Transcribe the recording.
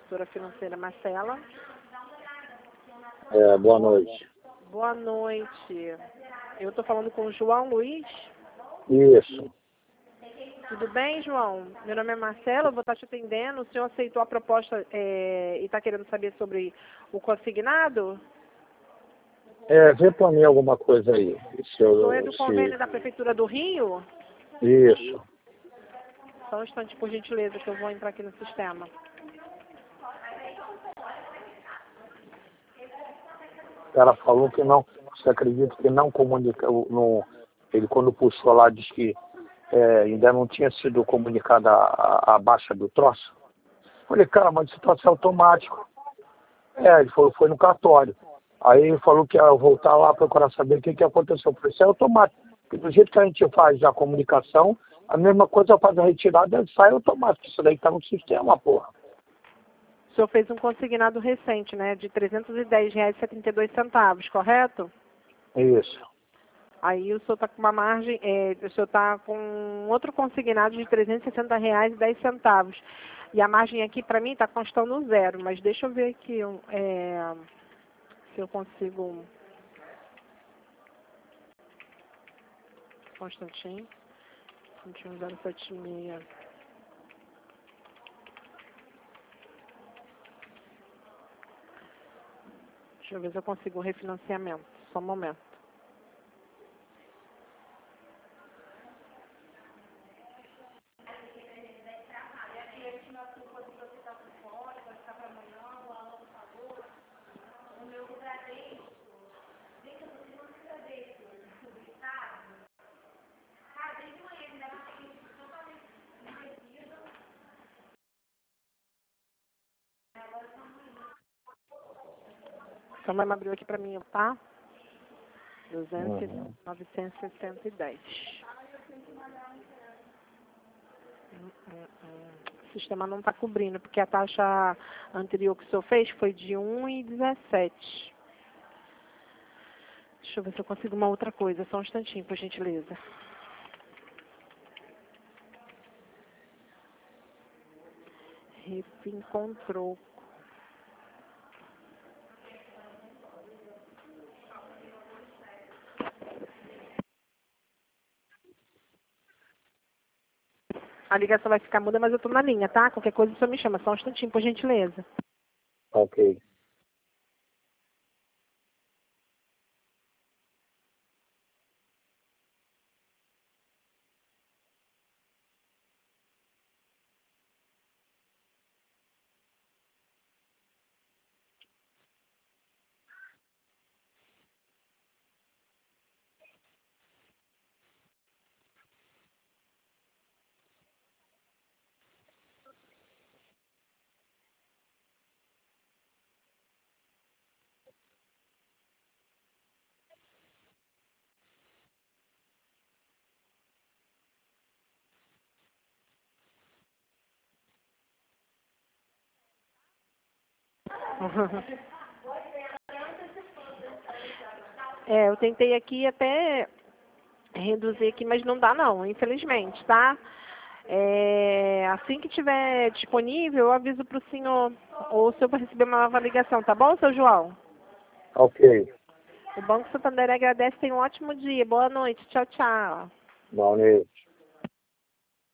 Consultora financeira Marcela. Boa noite. Boa noite. Eu estou falando com o João Luiz. Isso. Tudo bem, João? Meu nome é Marcela, eu vou estar te atendendo. O senhor aceitou a proposta e está querendo saber sobre o consignado? Vê para mim alguma coisa aí. O senhor é do convênio da Prefeitura do Rio? Isso. Só um instante, por gentileza, que eu vou entrar aqui no sistema. O cara falou que não, você acredita que não comunica, ele quando puxou lá disse que ainda não tinha sido comunicada a baixa do troço. Falei, cara, mas esse troço é automático. Ele falou, foi no cartório. Aí ele falou que ia voltar lá procurar saber o que aconteceu. Eu falei, isso é automático. Porque do jeito que a gente faz a comunicação, a mesma coisa faz a retirada e sai automático. Isso daí tá no sistema, porra. O senhor fez um consignado recente, né, de R$ 310,72, correto? Isso. Aí o senhor está com uma margem, o senhor está com outro consignado de R$ 360,10. E a margem aqui para mim está constando zero, mas deixa eu ver aqui se eu consigo. Só um instantinho. 21076. Deixa eu ver se eu consigo um refinanciamento. Só um momento. Então, vai me abrir aqui para mim, tá? 910. O sistema não está cobrindo, porque a taxa anterior que o senhor fez foi de 1,17. Deixa eu ver se eu consigo uma outra coisa. Só um instantinho, por gentileza. Refim encontrou. A ligação vai ficar muda, mas eu tô na linha, tá? Qualquer coisa o senhor me chama. Só um instantinho, por gentileza. Ok. Eu tentei aqui até reduzir aqui, mas não dá não, infelizmente, tá? Assim que tiver disponível, eu aviso para o senhor, ou o senhor vai receber uma nova ligação, tá bom, seu João? Ok. O Banco Santander agradece, tenha um ótimo dia, boa noite, tchau, tchau. Boa noite.